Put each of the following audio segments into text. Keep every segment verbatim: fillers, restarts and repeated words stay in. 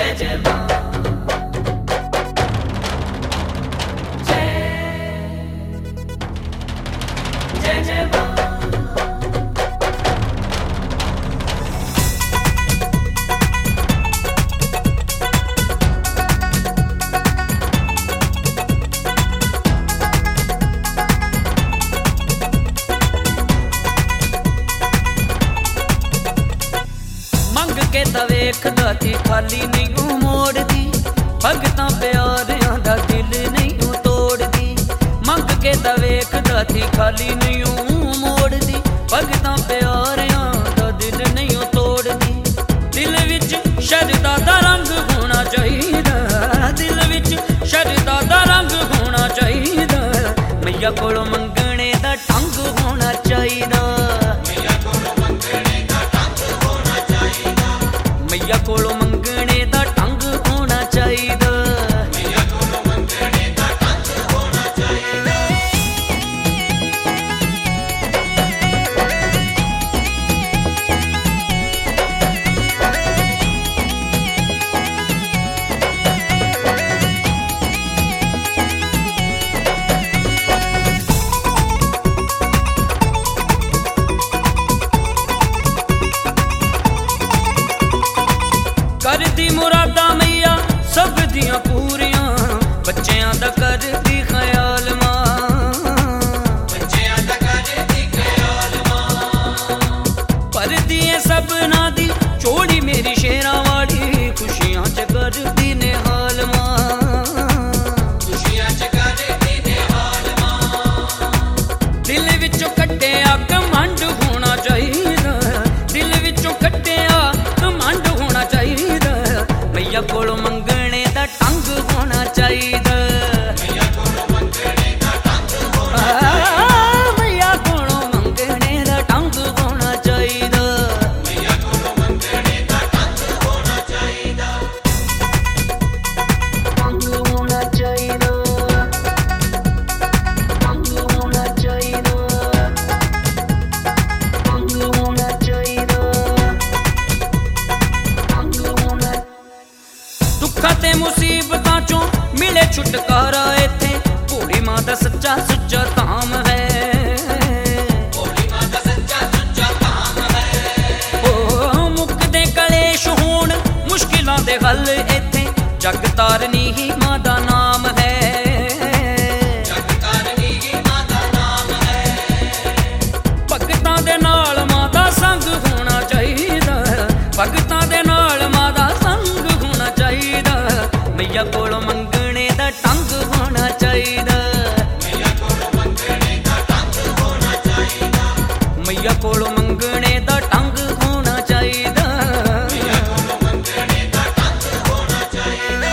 जय जय माँ जय जय जय माँ के ता वेखदा थी खाली नहीं मोड़दी भगतां प्यारियां दा दिल नहीं तोड़दी मंग के ता वेखदा थी खाली नहीं मोड़दी भगतां प्यारियां दा दिल नहीं तोड़दी दिल विच शरदा दा रंग होना चाहिदा दिल विच शरदा दा रंग होना चाहिदा मैया कोलों मंगणे दा ढंग होना चाहिदा मैया कोलों मंगणे दा ढंग होना चाहिदा मैया कोलों मंगणे दा ढंग होना चाहिदा करदी मुरादा मैया सब दियां पूरियां बच्चियां दा करदी ख्याल मां बच्चियां दा करदी ख्याल मां परदी है सबना दी चोड़ी मेरी शेरां वाली खुशियां च करदी निहाल मां खुशियां च करदी निहाल मां दिल विचों कट्टिया घमंड होना चाहिदा दिल विचों कट्टिया घमंड होना चाहिदा मैया कोलों मंगणे दा ढंग होना चाहिदा मैया कोलों मंगणे दा ढंग होना मैया कोलों मंगणे दा ढंग होना चाहिदा मैया कोलों मंगणे दा ढंग होना चाहिदा ढंग होना चाहिदा ढंग होना चाहिदा ढंग होना चाहिदा दुखां ते मुसीबतां चों मिले छुटकारा इत्थे भोली मां दा सच्चा सुच्चा धाम है भोली मां दा सच्चा सुच्चा धाम है ओ मुक्कदे कलेश होण मुश्किलां दे हल इत्थे जग तारनी ही मां दा नाम है जग तारनी ही मां दा नाम है भगतां दे नाल मां दा संग होना चाहिदा भगतां दे नाल मां दा संग होना चाहिदा मैया कोलों मंगणे दा ढंग होना चाहिदा मैया कोलों मंगणे दा ढंग होना चाहिदा मैया कोलों मंगणे दा ढंग होना चाहिदा मैया कोलों मंगणे दा ढंग होना चाहिदा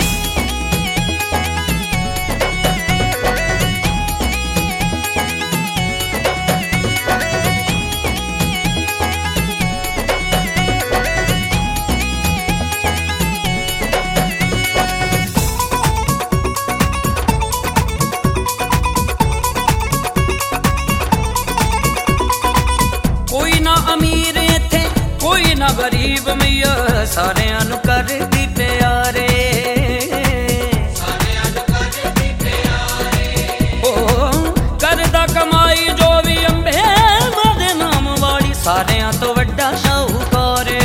कोई ना अमीर इत्थे कोई ना गरीब मैया सारियां नूं करदी प्यारे सारियां नूं करदी प्यारे ओ करदा कमाई जो भी अंबे मां दे नाम वाली सारियां तो वड्डा शाहूकार